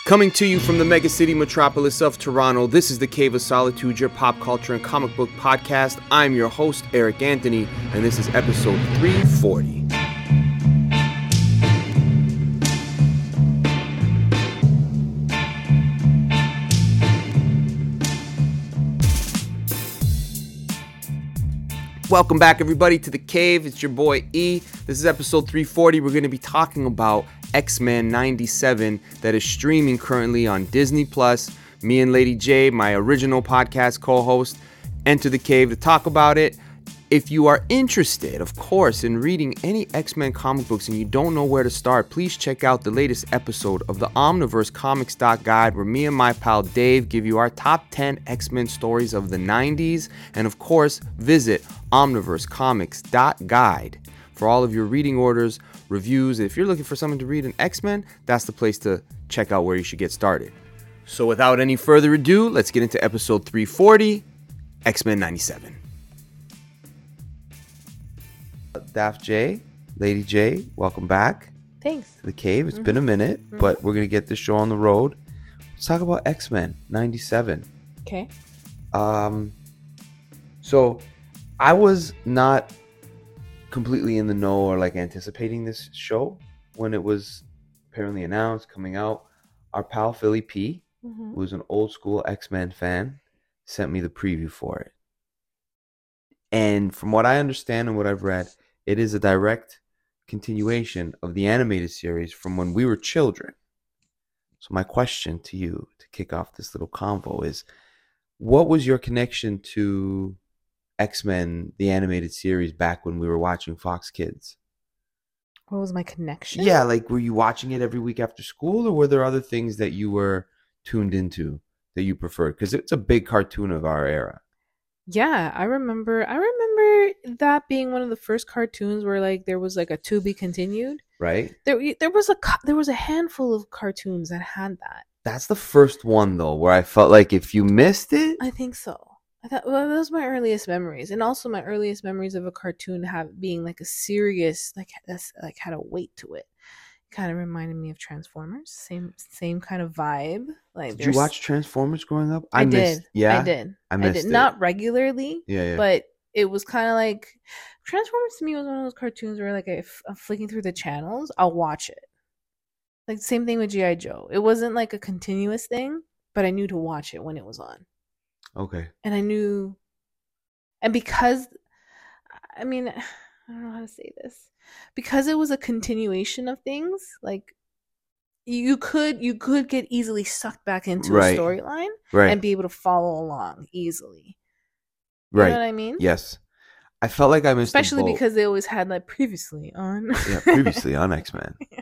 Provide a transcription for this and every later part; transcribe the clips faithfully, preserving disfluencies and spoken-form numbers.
Coming to you from the mega city metropolis of Toronto, this is the Cave of Solitude, your pop culture and comic book podcast. I'm your host, Eric Anthony, and this is episode three forty. Welcome back, everybody, to The Cave. It's your boy E. This is episode three forty. We're going to be talking about X-Men ninety-seven that is streaming currently on Disney Plus. Me and Lady J, my original podcast co-host, enter The Cave to talk about it. If you are interested, of course, in reading any X-Men comic books and you don't know where to start, please check out the latest episode of the Omniverse Comics Guide, where me and my pal Dave give you our top ten X-Men stories of the nineties. And of course, visit Omniverse Comics Guide for all of your reading orders, reviews. If you're looking for someone to read an X-Men, that's the place to check out where you should get started. So without any further ado, let's get into episode three forty, X-Men ninety-seven. Daft J, Lady J, welcome back. Thanks. To The Cave. It's Mm-hmm. been a minute, mm-hmm. but we're going to get this show on the road. Let's talk about X-Men ninety-seven. Okay. Um, so I was not completely in the know or like anticipating this show when it was apparently announced, coming out. Our pal Philly P, Mm-hmm. who's an old school X-Men fan, sent me the preview for it. And from what I understand and what I've read, it is a direct continuation of the animated series from when we were children. So my question to you to kick off this little convo is, what was your connection to X-Men, the animated series, back when we were watching Fox Kids? What was my connection? Yeah, like were you watching it every week after school, or were there other things that you were tuned into that you preferred? Because it's a big cartoon of our era. Yeah, I remember. I remember that being one of the first cartoons where like there was like a to be continued. Right. There, there was a there was a handful of cartoons that had that. That's the first one though, where I felt like if you missed it, I think so. I thought well, that was my earliest memories, and also my earliest memories of a cartoon have being like a serious, like that's like had a weight to it. Kind of reminded me of Transformers. Same same kind of vibe. Like, did you watch Transformers growing up? I, I missed, did. Yeah, I did. I missed I did it. Not regularly. Yeah, yeah. But it was kind of like Transformers to me was one of those cartoons where like if I'm flicking through the channels, I'll watch it. Like same thing with G I. Joe. It wasn't like a continuous thing, but I knew to watch it when it was on. Okay. And I knew, and because, I mean, I don't know how to say this, because it was a continuation of things, like you could you could get easily sucked back into right. a storyline right. and be able to follow along easily. You right. know what I mean? Yes. I felt like I missed especially the boat. Because they always had like previously on. yeah, previously on X-Men. Yeah.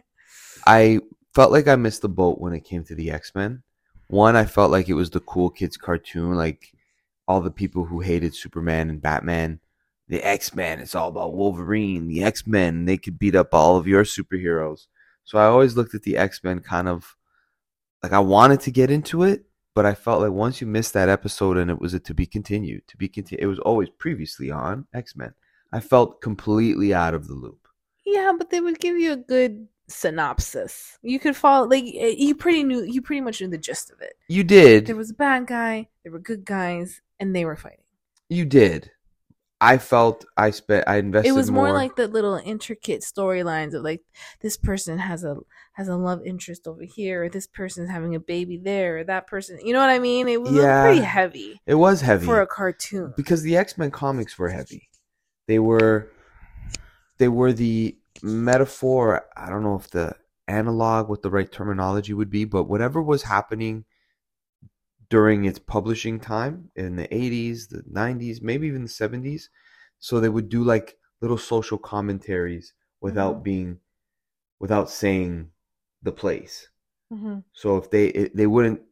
I felt like I missed the boat when it came to the X-Men. One, I felt like it was the cool kids cartoon, like all the people who hated Superman and Batman. The X-Men, it's all about Wolverine. The X-Men, they could beat up all of your superheroes. So I always looked at the X-Men kind of like I wanted to get into it, but I felt like once you missed that episode and it was a to be continued, to be continued, it was always previously on X-Men. I felt completely out of the loop. Yeah, but they would give you a good synopsis. You could follow, like you pretty knew, you pretty much knew the gist of it. You did. There was a bad guy, there were good guys, and they were fighting. You did. I felt I spent I invested more. It was more, more like the little intricate storylines of like this person has a has a love interest over here, or this person's having a baby there, or that person. You know what I mean? It was yeah, pretty heavy. It was heavy for a cartoon because the X-Men comics were heavy. They were they were the metaphor. I don't know if the analog, what the right terminology would be, but whatever was happening during its publishing time in the eighties, the nineties, maybe even the seventies. So they would do like little social commentaries without mm-hmm. being, without saying the place. Mm-hmm. So if they, they wouldn't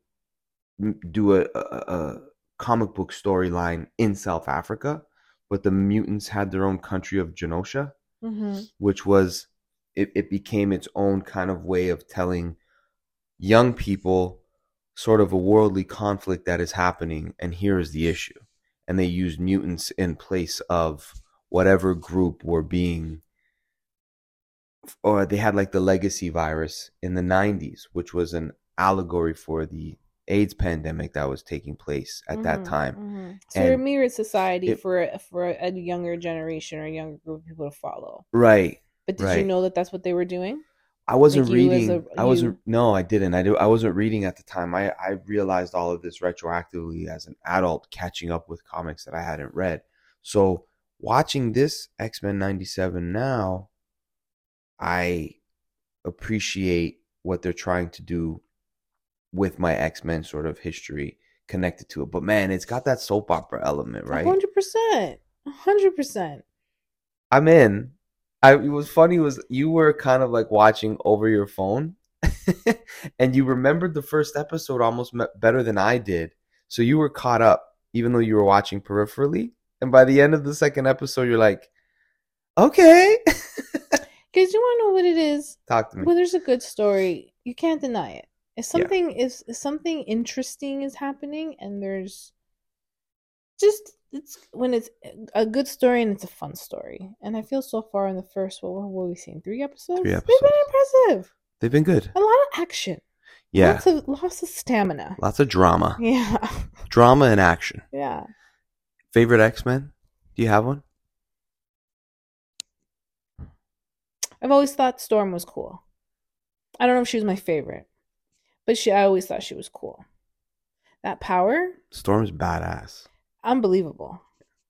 do a, a, a comic book storyline in South Africa, but the mutants had their own country of Genosha, mm-hmm. which was, it, it became its own kind of way of telling young people sort of a worldly conflict that is happening, and here is the issue. And they used mutants in place of whatever group were being, or they had like the legacy virus in the nineties, which was an allegory for the AIDS pandemic that was taking place at mm-hmm, that time. Mm-hmm. So and it mirrored society it, for for a younger generation or a younger group of people to follow. Right. But did right. you know that that's what they were doing? I wasn't like reading. A, I wasn't. No, I didn't. I do. I wasn't reading at the time. I, I realized all of this retroactively as an adult, catching up with comics that I hadn't read. So watching this X-Men ninety-seven now, I appreciate what they're trying to do with my X-Men sort of history connected to it. But man, it's got that soap opera element, right? one hundred percent. one hundred percent. I'm in. I, it was funny was you were kind of like watching over your phone and you remembered the first episode almost better than I did. So you were caught up even though you were watching peripherally. And by the end of the second episode, you're like, okay. Because you want to know what it is? Talk to me. When there's a good story, you can't deny it. If something yeah. is if something interesting is happening and there's just it's when it's a good story and it's a fun story. And I feel so far in the first what what have we seen? Three episodes? Three episodes. They've been impressive. They've been good. A lot of action. Yeah. Lots of lots of stamina. Lots of drama. Yeah. Drama and action. Yeah. Favorite X-Men? Do you have one? I've always thought Storm was cool. I don't know if she was my favorite, but she I always thought she was cool. That power? Storm's badass. Unbelievable.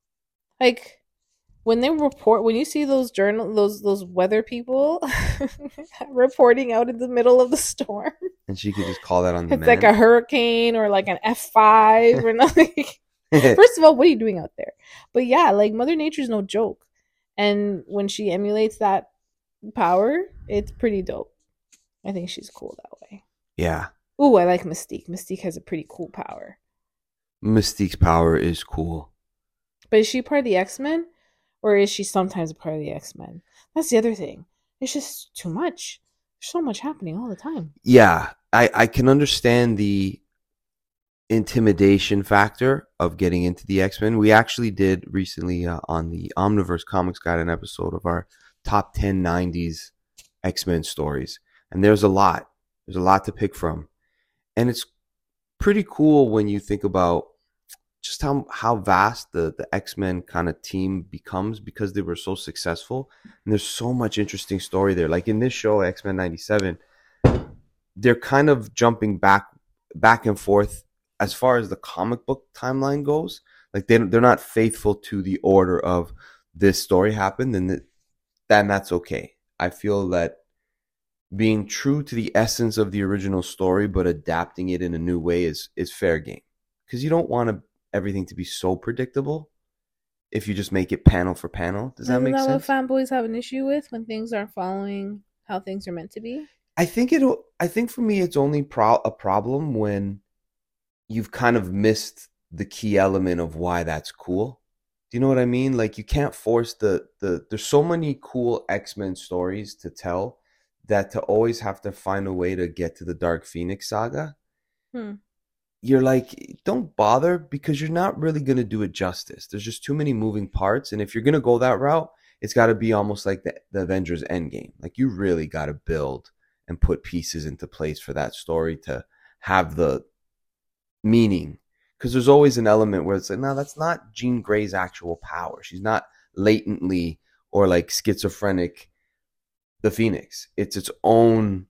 Like when they report, when you see those journal, those those weather people reporting out in the middle of the storm, and she could just call that on the. It's like a hurricane or like an F five or nothing. First of all, what are you doing out there? But yeah, like Mother Nature's no joke, and when she emulates that power, it's pretty dope. I think she's cool that way. Yeah. Ooh, I like Mystique. Mystique has a pretty cool power. Mystique's power is cool. But is she part of the X-Men? Or is she sometimes a part of the X-Men? That's the other thing. It's just too much. There's so much happening all the time. Yeah. I, I can understand the intimidation factor of getting into the X-Men. We actually did recently uh, on the Omniverse Comics Guide an episode of our top ten nineties X-Men stories. And there's a lot. There's a lot to pick from. And it's pretty cool when you think about just how how vast the, the X-Men kind of team becomes because they were so successful. And there's so much interesting story there. Like in this show, X-Men ninety-seven, they're kind of jumping back back and forth as far as the comic book timeline goes. Like they, they're not faithful to the order of this story happened, and that, then that's okay. I feel that being true to the essence of the original story but adapting it in a new way is is fair game, because you don't want to, everything to be so predictable if you just make it panel for panel. Does that Isn't make that sense? What fanboys have an issue with when things aren't following how things are meant to be? I think it. I think for me, it's only pro- a problem when you've kind of missed the key element of why that's cool. Do you know what I mean? Like you can't force the the. There's so many cool X-Men stories to tell that to always have to find a way to get to the Dark Phoenix saga. Hmm. You're like, don't bother, because you're not really going to do it justice. There's just too many moving parts. And if you're going to go that route, it's got to be almost like the, the Avengers Endgame. Like you really got to build and put pieces into place for that story to have the meaning. Because there's always an element where it's like, no, that's not Jean Grey's actual power. She's not latently or like schizophrenic the Phoenix. It's its own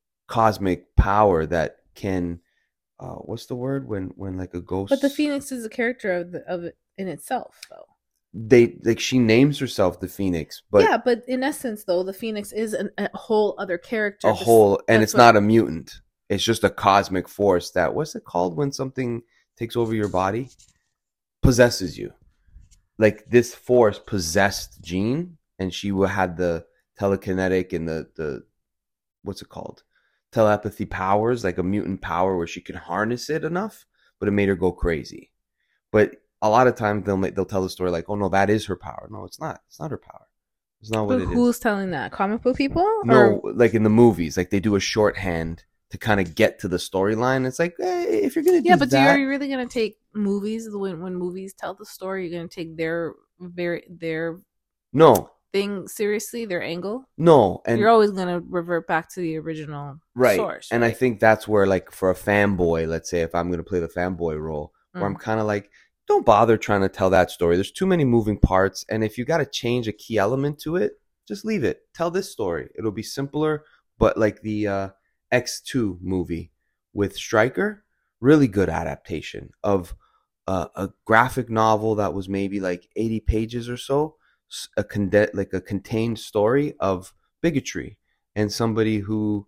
cosmic power that can... Uh, what's the word when when like a ghost? But the Phoenix is a character of the, of it in itself, though. They like she names herself the Phoenix, but yeah, but in essence, though, the Phoenix is an, a whole other character. A whole, and it's what... not a mutant. It's just a cosmic force that, what's it called when something takes over your body? Possesses you. Like this force possessed Jean, and she had the telekinetic and the the what's it called? Telepathy powers, like a mutant power where she can harness it enough, but it made her go crazy. But a lot of times they'll make, they'll tell the story like, oh no, that is her power. No, it's not. It's not her power. It's not what but it who's is. Who's telling that? Comic book people? No, or... like in the movies, like they do a shorthand to kind of get to the storyline. It's like, hey, if you're gonna do yeah, but that, are you really gonna take movies when when movies tell the story? You're gonna take their very their no. thing seriously, their angle. No, and you're always gonna revert back to the original right. source. And right? I think that's where, like, for a fanboy, let's say if I'm gonna play the fanboy role, where Mm. I'm kind of like, don't bother trying to tell that story. There's too many moving parts, and if you got to change a key element to it, just leave it. Tell this story. It'll be simpler. But like the uh, X two movie with Stryker, really good adaptation of uh, a graphic novel that was maybe like eighty pages or so, a conde- like a contained story of bigotry and somebody who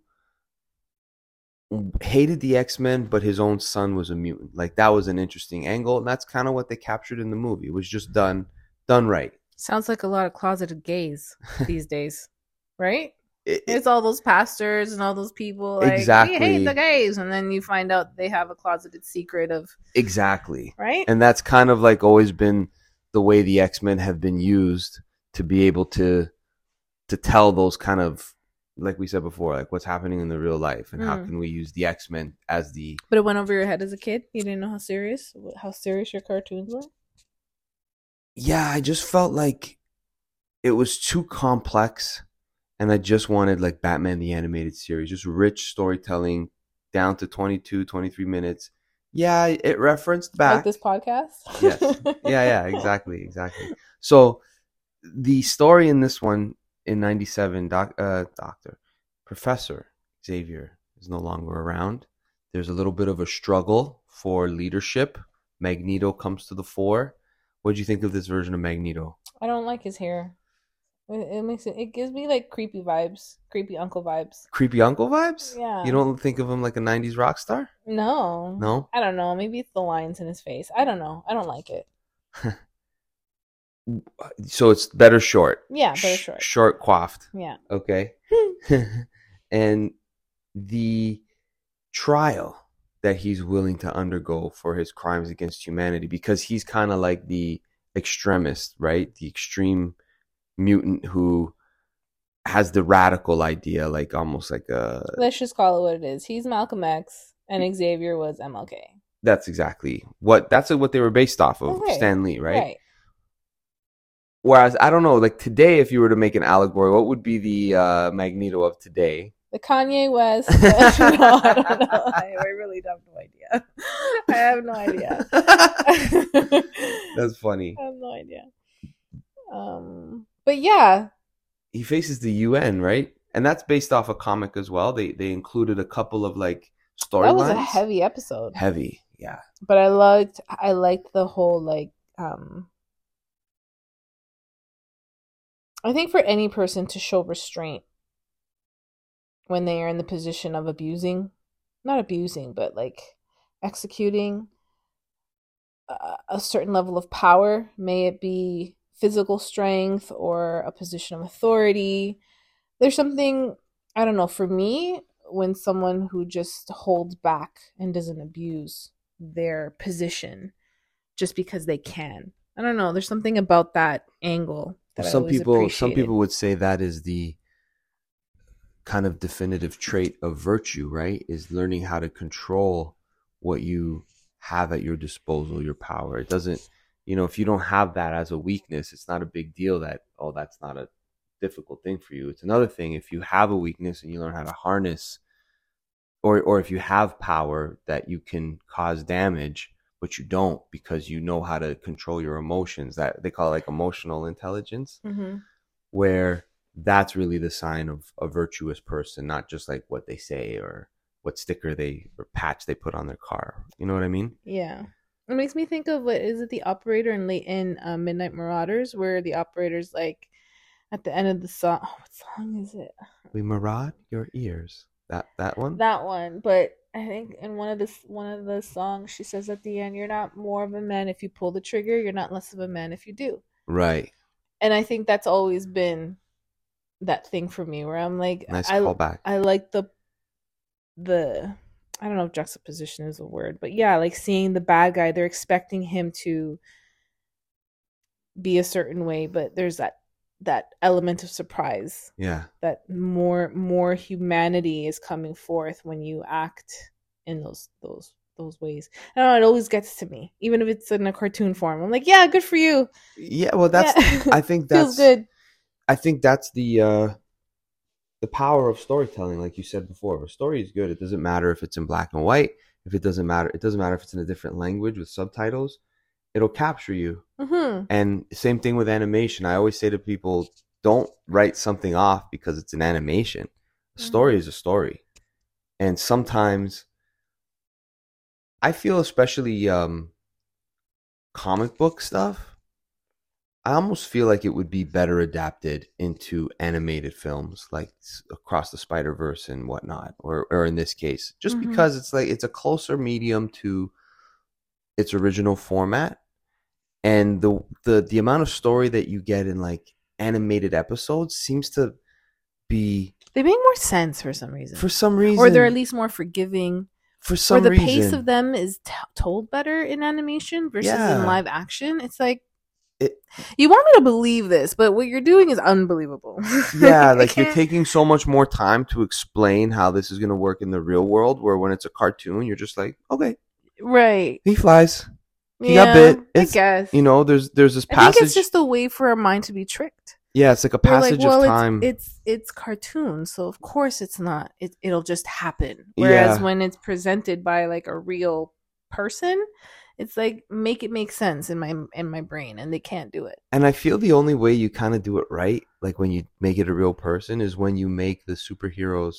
hated the X-Men, but his own son was a mutant. Like, that was an interesting angle, and that's kind of what they captured in the movie. It was just done done right. Sounds like a lot of closeted gays these days, right? It, it, It's all those pastors and all those people like, exactly. we hate the gays, and then you find out they have a closeted secret of exactly right. And that's kind of like always been the way the X-Men have been used to be able to to tell those kind of, like we said before, like what's happening in the real life, and mm. how can we use the X-Men as the. But it went over your head as a kid. You didn't know how serious how serious your cartoons were. Yeah, I just felt like it was too complex, and I just wanted like Batman the Animated Series, just rich storytelling down to twenty-two, twenty-three minutes. Yeah, it referenced back. Like this podcast? Yes. Yeah, yeah, exactly, exactly. So the story in this one in ninety-seven, doc, uh, Doctor, Professor Xavier is no longer around. There's a little bit of a struggle for leadership. Magneto comes to the fore. What did you think of this version of Magneto? I don't like his hair. It, it makes it. It gives me like creepy vibes, creepy uncle vibes. Creepy uncle vibes? Yeah. You don't think of him like a nineties rock star? No. No? I don't know. Maybe it's the lines in his face. I don't know. I don't like it. So it's better short. Yeah, better short. Sh- short coiffed. Yeah. Okay. And the trial that he's willing to undergo for his crimes against humanity, because he's kind of like the extremist, right? The extreme mutant who has the radical idea, like almost like a. Let's just call it what it is. He's Malcolm X, and Xavier was M L K. That's exactly what. That's what they were based off of, okay. Stan Lee, right? Right. Whereas I don't know, like today, if you were to make an allegory, what would be the uh, Magneto of today? The Kanye West. No, I don't know. I, I really have no idea. I have no idea. That's funny. I have no idea. Um, but yeah, he faces the U N, right? And that's based off a comic as well. They they included a couple of like storylines. That was a heavy episode. Heavy, yeah. But I liked I liked the whole like um. I think for any person to show restraint when they are in the position of abusing, not abusing, but like executing a, a certain level of power, may it be physical strength or a position of authority. There's something, I don't know, for me, when someone who just holds back and doesn't abuse their position just because they can. I don't know. There's something about that angle. That some people, some people would say that is the kind of definitive trait of virtue, right? Is learning how to control what you have at your disposal, your power. It doesn't, you know, if you don't have that as a weakness, it's not a big deal that, oh, that's not a difficult thing for you. It's another thing if you have a weakness and you learn how to harness, or or if you have power that you can cause damage, but you don't because you know how to control your emotions. That they call it like emotional intelligence, mm-hmm. where that's really the sign of a virtuous person, not just like what they say or what sticker they or patch they put on their car. You know what I mean? Yeah. It makes me think of, what is it, the operator in late in uh, Midnight Marauders, where the operator's like at the end of the song. Oh, what song is it? We maraud your ears. That that one. That one, but I think in one of the one of the songs, she says at the end, "You're not more of a man if you pull the trigger. You're not less of a man if you do." Right. And I think that's always been that thing for me, where I'm like, nice I, callback. I like the the I don't know if juxtaposition is a word, but yeah, like seeing the bad guy, they're expecting him to be a certain way, but there's that that element of surprise. Yeah. That more more humanity is coming forth when you act in those those those ways. I don't know, it always gets to me, even if it's in a cartoon form. I'm like, yeah, good for you. Yeah, well, that's yeah. I think that's feels good. I think that's the uh, the power of storytelling, like you said before. If a story is good, it doesn't matter if it's in black and white. If it doesn't matter, it doesn't matter if it's in a different language with subtitles. It'll capture you. Mm-hmm. And same thing with animation. I always say to people, don't write something off because it's an animation. A story Mm-hmm. is a story. And sometimes I feel, especially um, comic book stuff, I almost feel like it would be better adapted into animated films, like Across the Spider-Verse and whatnot, or or in this case, just Mhm. because it's like it's a closer medium to its original format, and the the the amount of story that you get in like animated episodes seems to be, They make more sense for some reason, for some reason, or they're at least more forgiving. for some Or the reason, pace of them is t- told better in animation versus Yeah. in live action. It's like It- you want me to believe this, but what you're doing is unbelievable. yeah, I like you're can't- taking so much more time to explain how this is going to work in the real world, where when it's a cartoon, you're just like, okay, right. he flies. He Yeah, got bit. I It's, guess. you know, there's there's this I passage. think it's just a way for our mind to be tricked. yeah, it's like a We're passage like, well, of time. It's, it's it's cartoon, so of course it's not. It it'll just happen. Whereas Yeah. when it's presented by like a real person, it's like make it make sense in my in my brain, and they can't do it. And I feel the only way you kind of do it right, like when you make it a real person, is when you make the superheroes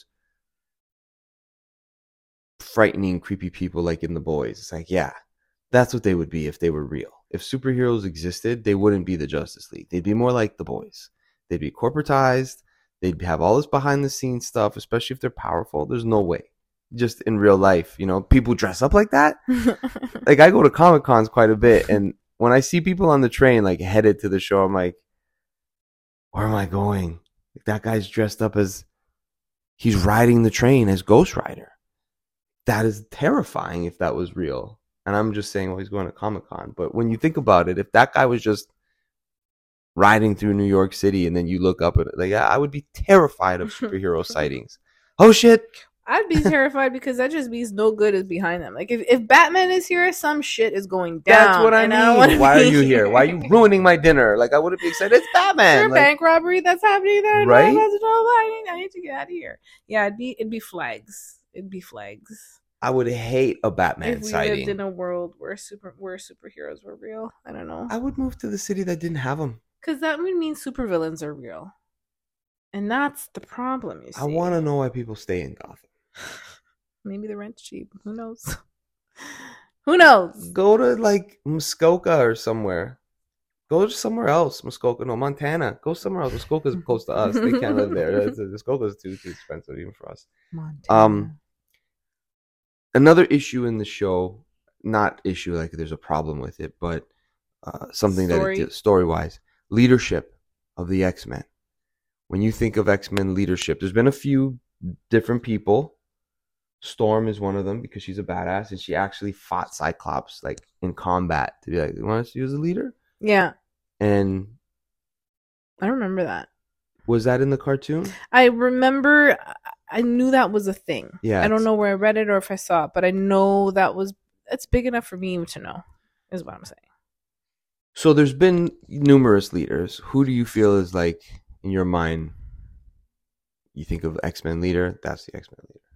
frightening, creepy people like in The Boys. It's like, yeah, that's what they would be if they were real. If superheroes existed, they wouldn't be the Justice League. They'd be more like The Boys. They'd be corporatized. They'd have all this behind the scenes stuff, especially if they're powerful. There's no way. Just in real life, you know, people dress up like that. Like, I go to Comic Cons quite a bit, and when I see people on the train like headed to the show, I'm like, where am I going? Like, that guy's dressed up as he's riding the train as Ghost Rider. That is terrifying if that was real. And I'm just saying, well, he's going to Comic Con. But when you think about it, if that guy was just riding through New York City and then you look up at it, like, I would be terrified of superhero sightings. Oh shit. I'd be terrified because that just means no good is behind them. Like if, if Batman is here, some shit is going down. That's what I and mean. don't wanna Why are be you here? Why are you ruining my dinner? Like, I wouldn't be excited. It's Batman. Is there a Like, bank robbery that's happening there? Right? No, that's- no, I need, I need to get out of here. Yeah, it'd be it'd be flags. It'd be flags. I would hate a Batman if we sighting. lived in a world where super where superheroes were real, I don't know. I would move to the city that didn't have them. Because that would mean supervillains are real, and that's the problem. You see, I want to know why people stay in Gotham. Maybe the rent's cheap. Who knows? Who knows? Go to like Muskoka or somewhere. Go to somewhere else. Muskoka, no, Montana. Go somewhere else. Muskoka's close to us. They can't live there. Muskoka's too too expensive even for us. Montana. Um, another issue in the show, not issue like there's a problem with it, but uh, something Story. that it did story wise, leadership of the X-Men. When you think of X-Men leadership, there's been a few different people. Storm is one of them because she's a badass and she actually fought Cyclops like in combat to be like, you want us to use a leader? Yeah, And I remember that. was that in the cartoon? I remember. I knew that was a thing. Yeah, I don't it's- know where I read it or if I saw it, but I know that was. It's big enough for me to know. Is what I'm saying. So there's been numerous leaders. Who do you feel is like in your mind? You think of X-Men leader, that's the X-Men leader.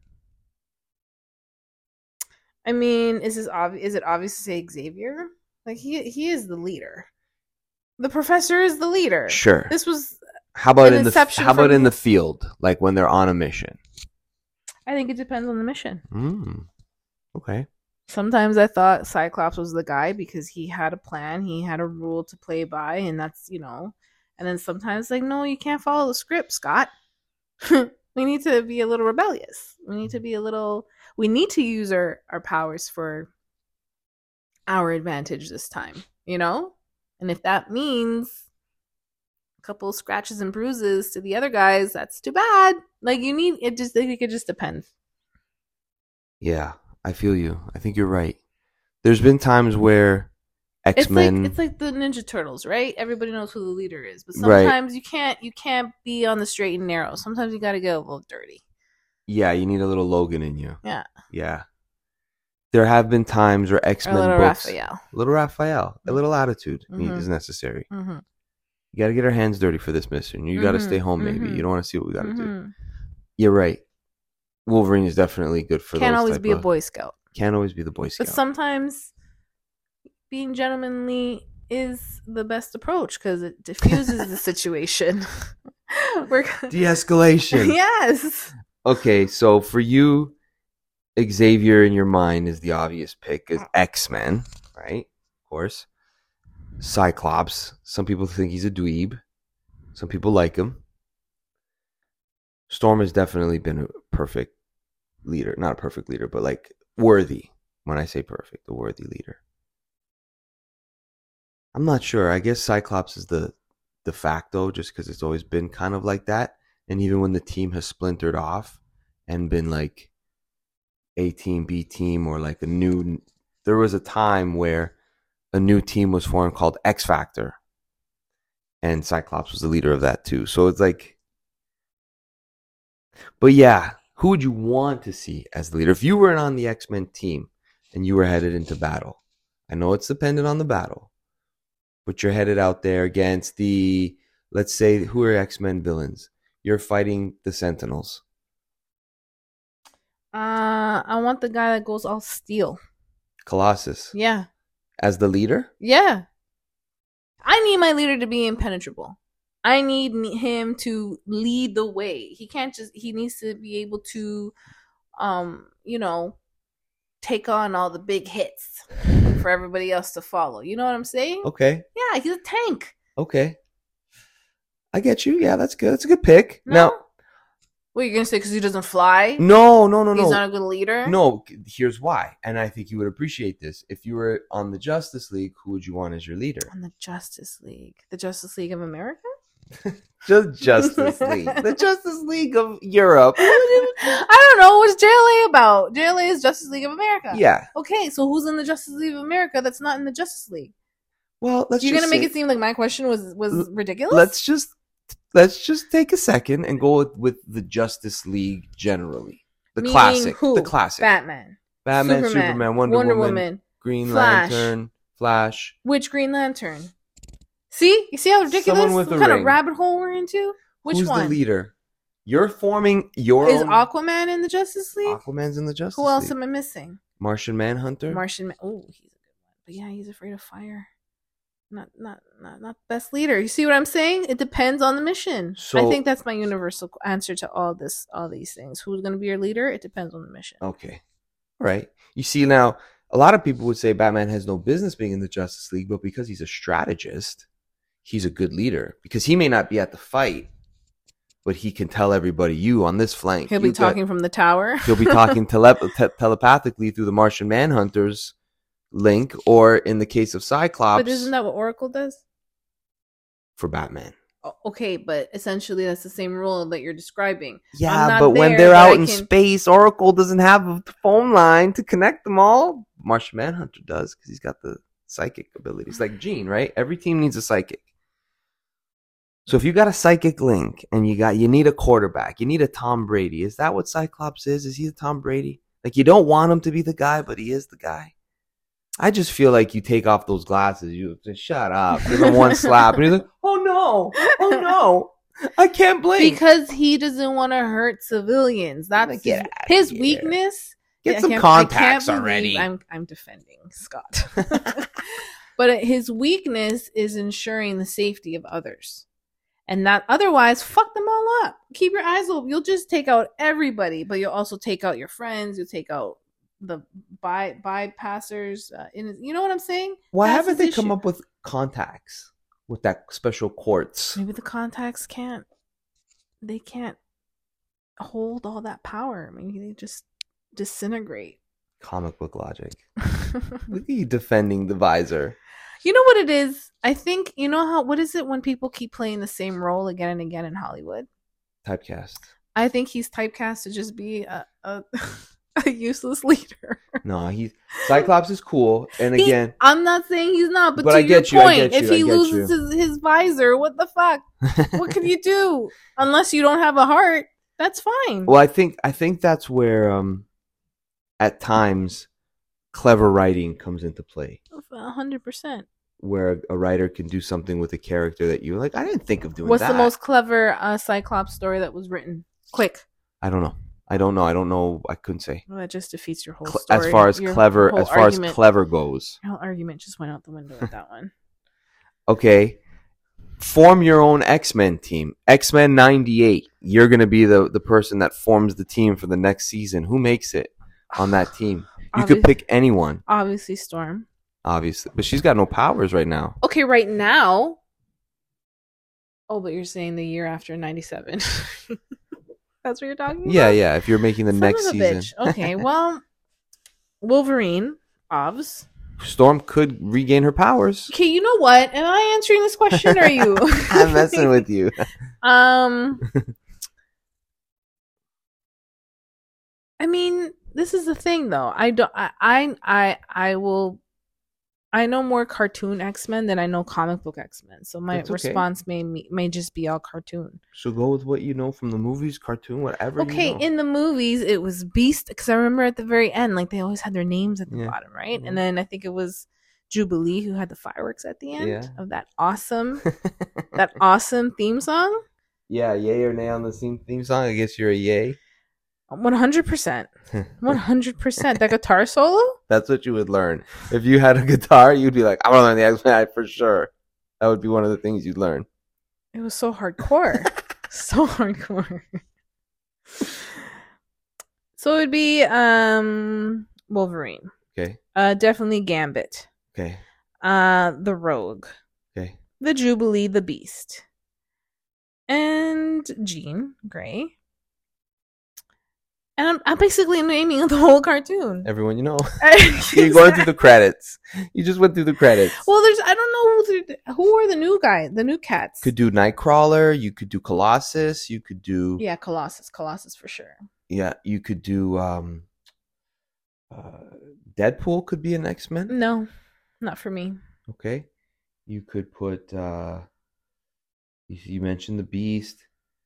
I mean, is this obvious? Is it obvious to say Xavier? Like he he is the leader. The professor is the leader. Sure. This was. How about an in the inception how about from- in the field, like when they're on a mission? I think it depends on the mission. Mm. Okay. Sometimes I thought Cyclops was the guy because he had a plan, he had a rule to play by, and that's, you know. And then sometimes, like, no, you can't follow the script, Scott. We need to be a little rebellious. We need to be a little. We need to use our, our powers for our advantage this time, you know? And if that means a couple scratches and bruises to the other guys, that's too bad. Like, you need it just, I think it just depends. Yeah, I feel you. I think you're right. There's been times where X-Men. It's like it's like the Ninja Turtles, right? Everybody knows who the leader is, but Right. sometimes you can't you can't be on the straight and narrow. Sometimes you got to get a little dirty. Yeah, you need a little Logan in you. Yeah, Yeah. There have been times where or X-Men a little books, Raphael. a little Raphael, a little attitude Mhm. is necessary. Mm-hmm. You got to get our hands dirty for this mission. You mm-hmm, got to stay home, maybe. Mm-hmm. You don't want to see what we got to mm-hmm. do. You're right. Wolverine is definitely good for Can't those always type be of, a Boy Scout. Can't always be the Boy Scout. But sometimes being gentlemanly is the best approach because it diffuses the situation. We're De-escalation. Yes. Okay, so for you, Xavier in your mind is the obvious pick. Is X-Men, right? Of course. Cyclops. Some people think he's a dweeb. Some people like him. Storm has definitely been a perfect leader. Not a perfect leader, but like worthy. When I say perfect, a worthy leader. I'm not sure. I guess Cyclops is the de facto just because it's always been kind of like that. And even when the team has splintered off and been like A team, B team, or like a new... There was a time where a new team was formed called X Factor. And Cyclops was the leader of that too. So it's like... But yeah, who would you want to see as the leader? If you were on the X-Men team and you were headed into battle, I know it's dependent on the battle, but you're headed out there against the, let's say, who are X-Men villains? You're fighting the Sentinels. Uh, I want the guy that goes all steel. Colossus. Yeah. As the leader? Yeah. I need my leader to be impenetrable. I need him to lead the way. He can't just, he needs to be able to, um, you know, take on all the big hits for everybody else to follow. You know what I'm saying? Okay. Yeah, he's a tank. Okay. I get you. Yeah, that's good. That's a good pick. No? Now, what are you going to say? Because he doesn't fly? No, no, no, no. He's not a good leader? No, here's why. And I think you would appreciate this. If you were on the Justice League, who would you want as your leader? On the Justice League? The Justice League of America? Just Justice League. The Justice League of Europe. I don't know. What's J L A about? J L A is Justice League of America. Yeah. Okay, so who's in the Justice League of America that's not in the Justice League? Well, let's You're just gonna make say, it seem like my question was was ridiculous? Let's just let's just take a second and go with, with the Justice League generally. The Meaning classic. Who? The classic. Batman. Batman, Superman, Superman, Wonder, Wonder Woman, Woman, Green Flash. Lantern, Flash. Which Green Lantern? See? You see how ridiculous? Someone with what a kind ring. of rabbit hole we're into? Which Who's one? the leader? You're forming your Is own... Aquaman in the Justice League? Aquaman's in the Justice Who else League. am I missing? Martian Manhunter? Martian Man. Oh, he's a good one. But yeah, he's afraid of fire. Not not not not the best leader. You see what I'm saying? It depends on the mission. So, I think that's my universal answer to all this all these things. Who's going to be your leader? It depends on the mission. Okay. All right. You see now, a lot of people would say Batman has no business being in the Justice League, but because he's a strategist, he's a good leader. Because he may not be at the fight, but he can tell everybody, you on this flank. He'll be talking got, from the tower. He'll be talking telep- te- telepathically through the Martian Manhunter's link, or in the case of Cyclops. But isn't that what Oracle does? For Batman. Okay, but essentially that's the same rule that you're describing. Yeah, but when they're out in space, Oracle doesn't have a phone line to connect them all. Martian Manhunter does, because he's got the psychic abilities. Like Jean, right? Every team needs a psychic. So if you got a psychic link and you got you need a quarterback, you need a Tom Brady. Is that what Cyclops is? Is he a Tom Brady? Like, you don't want him to be the guy, but he is the guy. I just feel like you take off those glasses, you just shut up, give him one slap, and he's like, oh no, oh no, I can't blink. Because he doesn't want to hurt civilians. That's his, his weakness. Get some contacts already. I'm I'm defending Scott. But his weakness is ensuring the safety of others. And that otherwise, fuck them all up. Keep your eyes open. You'll just take out everybody, but you'll also take out your friends. You'll take out the by bypassers. Uh, in you know what I'm saying? Why That's haven't they issue. come up with contacts with that special quartz? Maybe the contacts can't. They can't hold all that power. Maybe they just disintegrate. Comic book logic. Look at you defending the visor. You know what it is? I think, you know how, what is it when people keep playing the same role again and again in Hollywood? Typecast. I think he's typecast to just be a, a, a useless leader. No, he's, Cyclops is cool. And he, again, I'm not saying he's not, but, but to I your get you, point, I get you, if he I get loses his, his visor, what the fuck? What can you do? Unless you don't have a heart, that's fine. Well, I think, I think that's where, um, at times, clever writing comes into play. A hundred percent. where a writer can do something with a character that you like. I didn't think of doing What's that. the most clever uh, Cyclops story that was written? Quick. I don't know. I don't know. I don't know. I couldn't say. Well, that just defeats your whole Cle- story. as far as your clever, whole as far argument. as clever goes. Your whole argument just went out the window with that one. Okay. Form your own X-Men team. X-Men ninety-eight. You're going to be the, the person that forms the team for the next season. Who makes it on that team? You could pick anyone. Obviously Storm. Obviously. But she's got no powers right now. Okay, right now. Oh, but you're saying the year after ninety-seven. That's what you're talking about? Yeah, yeah. If you're making the Son next of a season. Bitch. Okay, well, Wolverine, obvs. Storm could regain her powers. Okay, you know what? Am I answering this question or are you? I'm messing with you. Um, I mean, this is the thing, though. I don't. I. I. I, I will. I know more cartoon X-Men than I know comic book X-Men. So my That's okay. response may may just be all cartoon. So go with what you know from the movies, cartoon, whatever. Okay, you know. in the movies, it was Beast because I remember at the very end, like they always had their names at the Yeah. bottom, right? Mhm. And then I think it was Jubilee who had the fireworks at the end Yeah. of that awesome, that awesome theme song. Yeah, yay or nay on the theme theme song. I guess you're a yay. One hundred percent, one hundred percent. That guitar solo. That's what you would learn if you had a guitar. You'd be like, "I'm gonna learn the X-Men for sure." That would be one of the things you'd learn. It was so hardcore, so hardcore. So it would be um Wolverine. Okay. Uh, definitely Gambit. Okay. Uh, the Rogue. Okay. The Jubilee, the Beast, and Jean Grey. And I'm, I'm basically naming the whole cartoon. Everyone you know. You're going through the credits. You just went through the credits. Well, there's I don't know who the, who are the new guys, the new cats. Could do Nightcrawler. You could do Colossus. You could do Yeah, Colossus, Colossus for sure. yeah. You could do um, uh, Deadpool. Could be an X-Men. No, not for me. Okay. You could put. Uh, you, you mentioned the Beast.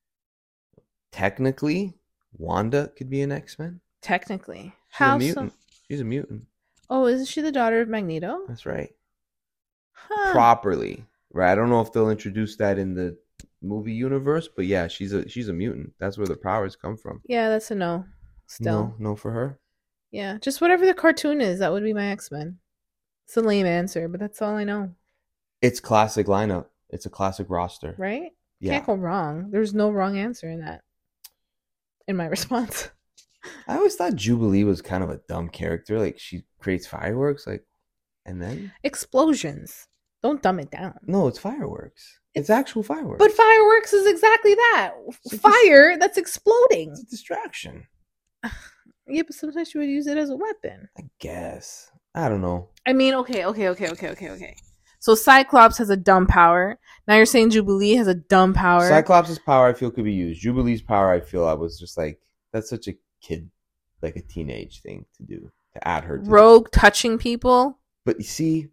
Technically, Wanda could be an X-Men. Technically, She's how a mutant. so? She's a mutant. Oh, isn't she the daughter of Magneto? That's right. Huh. Properly, right? I don't know if they'll introduce that in the movie universe, but yeah, she's a she's a mutant. That's where the powers come from. Yeah, that's a no. Still, No, no for her. yeah, just whatever the cartoon is, that would be my X-Men. It's a lame answer, but that's all I know. It's classic lineup. It's a classic roster. Right? Yeah. Can't go wrong. There's no wrong answer in that. In my response. I always thought Jubilee was kind of a dumb character. Like she creates fireworks, like, and then Explosions. Don't dumb it down. no, it's fireworks. It's, It's- actual fireworks. But fireworks is exactly that. It's a Fire that's exploding. it's a distraction. Yeah, but sometimes you would use it as a weapon. I guess. I don't know. I mean, okay, okay, okay, okay, okay, okay. So Cyclops has a dumb power. Now you're saying Jubilee has a dumb power. Cyclops' power, I feel, could be used. Jubilee's power, I feel, I was just like, that's such a kid, like a teenage thing to do, to add her to. Rogue touching people. But you see,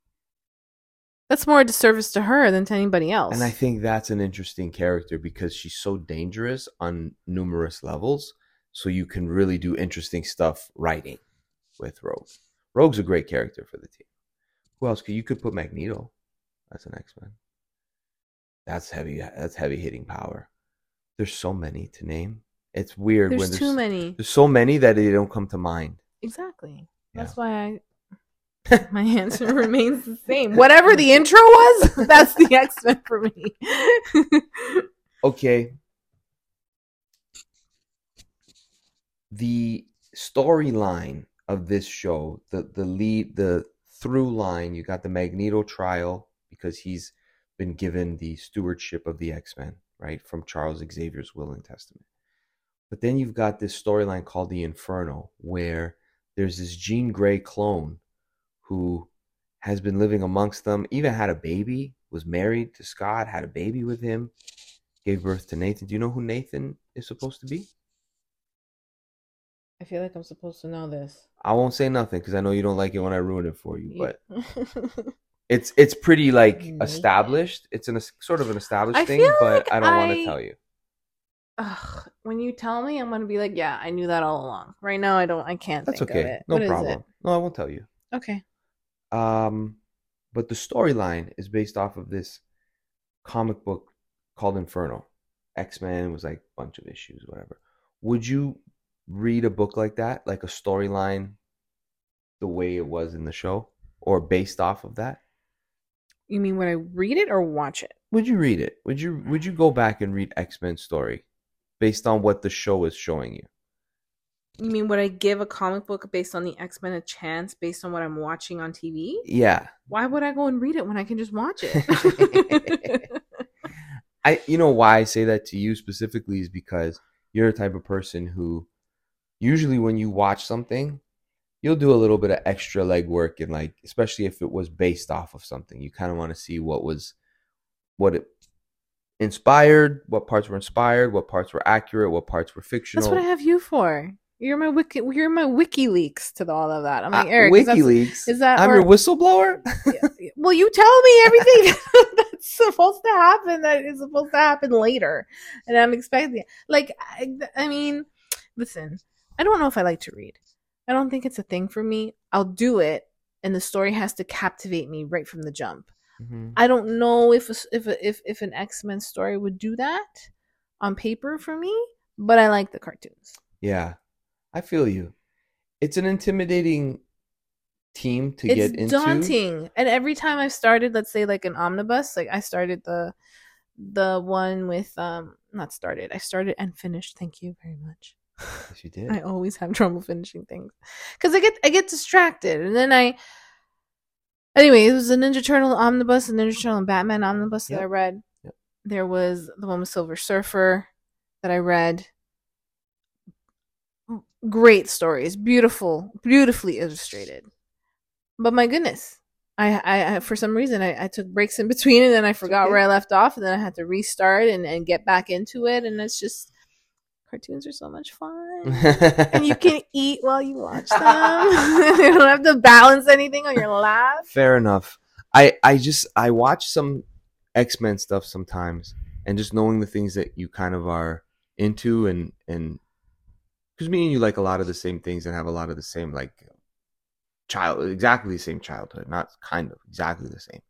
That's more a disservice to her than to anybody else. and I think that's an interesting character because she's so dangerous on numerous levels. So you can really do interesting stuff writing with Rogue. Rogue's a great character for the team. Who else could you could put Magneto as an X-Men? That's heavy. That's heavy hitting power. There's so many to name. It's weird there's when there's too many. There's so many that they don't come to mind. Exactly. Yeah. That's why I my answer remains the same. Whatever the intro was, that's the X-Men for me. Okay. The storyline of this show, the the lead, the through line, you got the Magneto trial because he's been given the stewardship of the X-Men, right, from Charles Xavier's will and testament. But then you've got this storyline called the Inferno, where there's this Jean Grey clone who has been living amongst them, even had a baby, was married to Scott, had a baby with him, gave birth to Nathan. Do you know who Nathan is supposed to be? I feel like I'm supposed to know this. I won't say nothing because I know you don't like it when I ruin it for you, but Yeah. it's it's pretty like Nathan. established. It's an sort of an established I thing, feel but like I don't want I- to tell you. Ugh, when you tell me, I'm gonna be like, yeah, I knew that all along. Right now, I don't. I can't. That's think okay. Of it. No What is problem. No, I won't tell you. it? Okay. Um, but the storyline is based off of this comic book called Inferno. X-Men was like a bunch of issues, whatever. Would you read a book like that, like a storyline the way it was in the show, or based off of that? You mean would I read it or watch it? Would you read it? Would you would you go back and read X-Men story based on what the show is showing you? You mean would I give a comic book based on the X-Men a chance based on what I'm watching on T V? Yeah. Why would I go and read it when I can just watch it? I you know why I say that to you specifically is because you're the type of person who usually when you watch something, you'll do a little bit of extra legwork, and like especially if it was based off of something, you kind of want to see what was what it inspired, what parts were inspired, what parts were accurate, what parts were fictional. That's what I have you for. You're my wiki. You're my WikiLeaks to all of that. I'm like, uh, Eric, WikiLeaks. Is that? I'm or, your whistleblower. Well, you tell me everything that's supposed to happen that is supposed to happen later, and I'm expecting it. Like, I, I mean, listen, I don't know if I like to read. I don't think it's a thing for me. I'll do it, and the story has to captivate me right from the jump. Mm-hmm. I don't know if a, if a, if if an X-Men story would do that on paper for me, but I like the cartoons. Yeah, I feel you. It's an intimidating team to it's get into. It's daunting, and every time I've started, let's say like an omnibus, like I started the the one with um not started, I started and finished. Thank you very much. Yes, you did. I always have trouble finishing things because I get I get distracted, and then I. Anyway, it was a Ninja Turtle omnibus, a Ninja Turtle and Batman omnibus yep. that I read. Yep. There was the one with Silver Surfer that I read. Great stories, beautiful, beautifully illustrated. But my goodness, I, I, I for some reason I, I took breaks in between, and then I forgot okay. where I left off, and then I had to restart and, and get back into it, and it's just. Cartoons are so much fun, and you can eat while you watch them. You don't have to balance anything on your lap. Fair enough. I, I just I watch some X-Men stuff sometimes, and just knowing the things that you kind of are into, and and because me and you like a lot of the same things and have a lot of the same like child exactly the same childhood, not kind of exactly the same.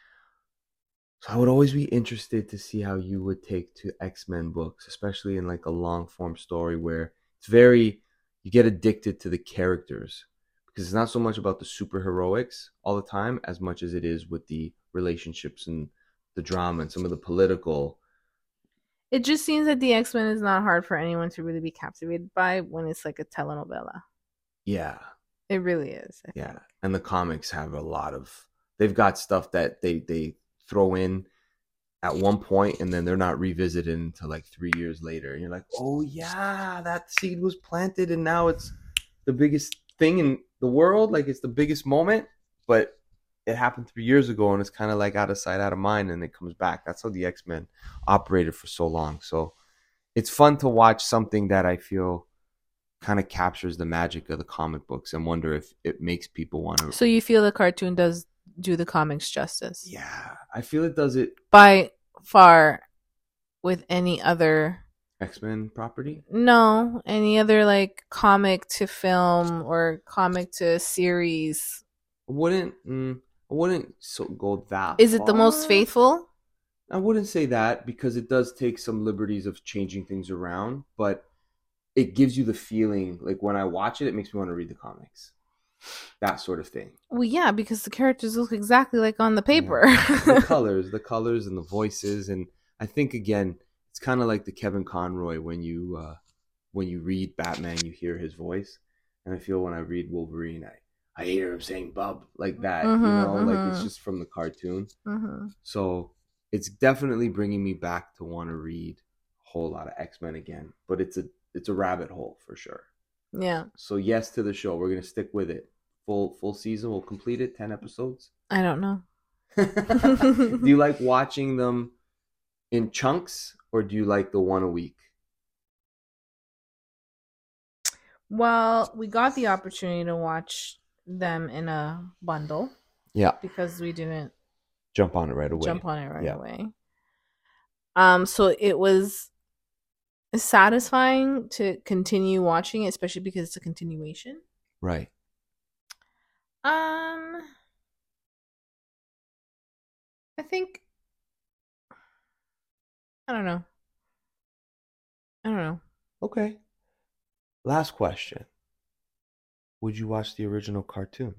So I would always be interested to see how you would take to X-Men books, especially in like a long form story where it's very, you get addicted to the characters because it's not so much about the superheroics all the time as much as it is with the relationships and the drama and some of the political. It just seems that the X-Men is not hard for anyone to really be captivated by when it's like a telenovela. Yeah. It really is. I yeah. think. And the comics have a lot of, they've got stuff that they, they, throw in at one point and then they're not revisited until like three years later, and you're like, oh yeah, that seed was planted and now it's the biggest thing in the world, like it's the biggest moment, but it happened three years ago and it's kind of like out of sight out of mind, and it comes back. That's how the X-Men operated for so long. So it's fun to watch something that I feel kind of captures the magic of the comic books and wonder if it makes people want to. So you feel the cartoon does do the comics justice? Yeah, I feel it does it by far with any other X-Men property. No, any other like comic to film or comic to series. I wouldn't mm, I wouldn't so go that. Is far. It the most faithful? I wouldn't say that because it does take some liberties of changing things around, but it gives you the feeling like when I watch it, it makes me want to read the comics. That sort of thing. Well, yeah, because the characters look exactly like on the paper. Yeah. The colors, the colors and the voices. And I think, again, it's kind of like the Kevin Conroy when you uh, when you read Batman, you hear his voice. And I feel when I read Wolverine, I, I hear him saying bub like that, mm-hmm, you know, mm-hmm. like it's just from the cartoon. Mm-hmm. So it's definitely bringing me back to want to read a whole lot of X-Men again. But it's a it's a rabbit hole for sure. Yeah. So yes to the show. We're gonna stick with it. Full full season. We'll complete it. Ten episodes. I don't know. Do you like watching them in chunks, or do you like the one a week? Well, we got the opportunity to watch them in a bundle. Yeah. Because we didn't jump on it right away. Jump on it right yeah. away. Um. So it was satisfying to continue watching it, especially because it's a continuation. Right. Um I think I don't know. I don't know. Okay. Last question. Would you watch the original cartoon?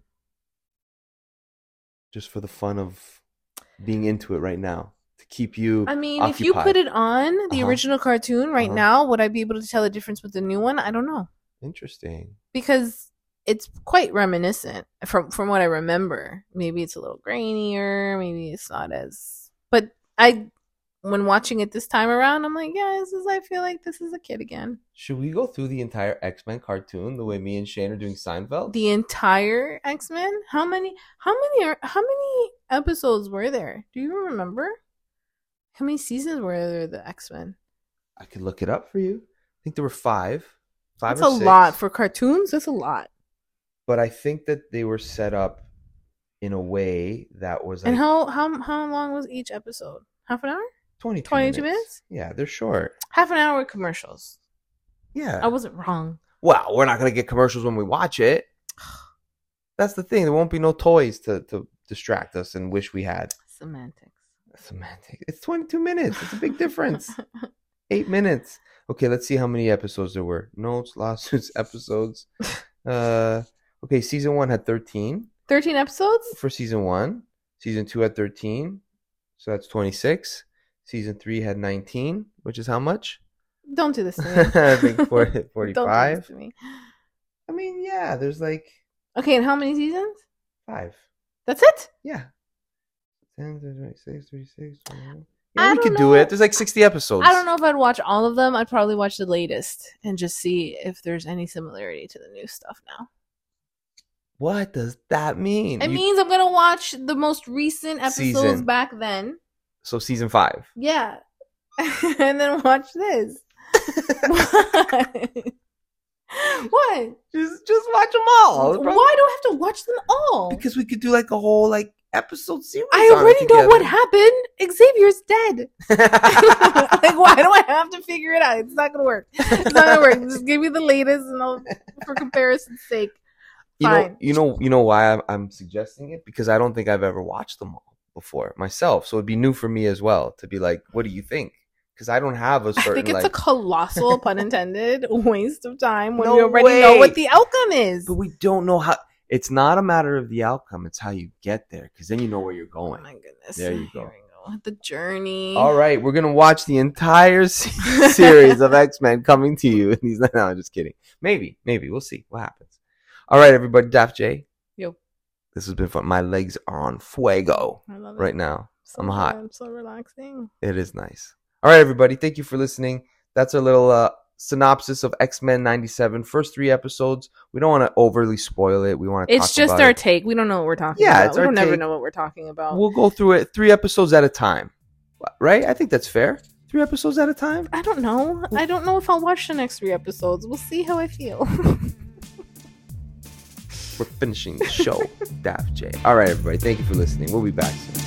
Just for the fun of being into it right now. To keep you I mean, occupied. if you put it on the Uh-huh. original cartoon right Uh-huh. now, would I be able to tell the difference with the new one? I don't know. Interesting. Because it's quite reminiscent from from what I remember. Maybe it's a little grainier, maybe it's not as but I when watching it this time around, I'm like, yeah, this is I feel like this is a kid again. Should we go through the entire X-Men cartoon the way me and Shane are doing Seinfeld? The entire X-Men? How many how many are how many episodes were there? Do you remember? How many seasons were there of the X-Men? I could look it up for you. I think there were five. Five That's or a six. lot for cartoons. That's a lot. But I think that they were set up in a way that was like And how how how long was each episode? Half an hour? twenty-two, twenty-two minutes. minutes? Yeah, they're short. Half an hour with commercials. Yeah. I wasn't wrong. Well, we're not going to get commercials when we watch it. That's the thing. There won't be no toys to, to distract us and wish we had. Semantics. Semantic. It's twenty-two minutes. It's a big difference. Eight minutes. Okay, let's see how many episodes there were. Notes, lawsuits, episodes. Uh, okay, season one had thirteen. thirteen episodes? For season one. Season two had thirteen. So that's twenty-six. Season three had nineteen, which is how much? Don't do this to me. I think forty, Don't do forty-five. this to me. I mean, yeah, there's like Okay, and how many seasons? five. That's it? Yeah. ten, twenty-six, thirty-six, twenty-one. I Yeah, we don't could do know. it. There's like sixty episodes. I don't know if I'd watch all of them. I'd probably watch the latest and just see if there's any similarity to the new stuff now. What does that mean? It You- means I'm going to watch the most recent episodes Season. back then. So season five. Yeah. And then watch this. What? What? Just just watch them all. Why do I have to watch them all? Because we could do like a whole like episode series. I on it already know what together. happened. Xavier's dead. Like, why do I have to figure it out? It's not gonna work. It's not gonna work. Just give me the latest, and I'll, for comparison's sake, You know, fine. you know, you know why I'm, I'm suggesting it? Because I don't think I've ever watched them all before myself. So it'd be new for me as well to be like, what do you think? Because I don't have a I certain think it's like. a colossal, pun intended, waste of time when No we already know way. what the outcome is. But we don't know how. It's not a matter of the outcome. It's how you get there. Because then you know where you're Oh going. my goodness! There you Here go. we go. The journey. All right, we're gonna watch the entire se- series of X-Men coming to you. And he's like, no, I'm just kidding. Maybe, maybe we'll see what happens. All right, everybody, Daft J. Yo. This has been fun. My legs are on fuego I love it. right now. So I'm hot. good, so relaxing. It is nice. All right, everybody. Thank you for listening. That's our little uh, synopsis of X-Men ninety-seven. First three episodes. We don't want to overly spoil it. We want to. It's talk just about our it. take. We don't know what we're talking Yeah, about. it's we our don't never take. know what we're talking about. We'll go through it three episodes at a time. Right? I think that's fair. Three episodes at a time. I don't know. I don't know if I'll watch the next three episodes. We'll see how I feel. We're finishing the show. Daft J. All right, everybody. Thank you for listening. We'll be back soon.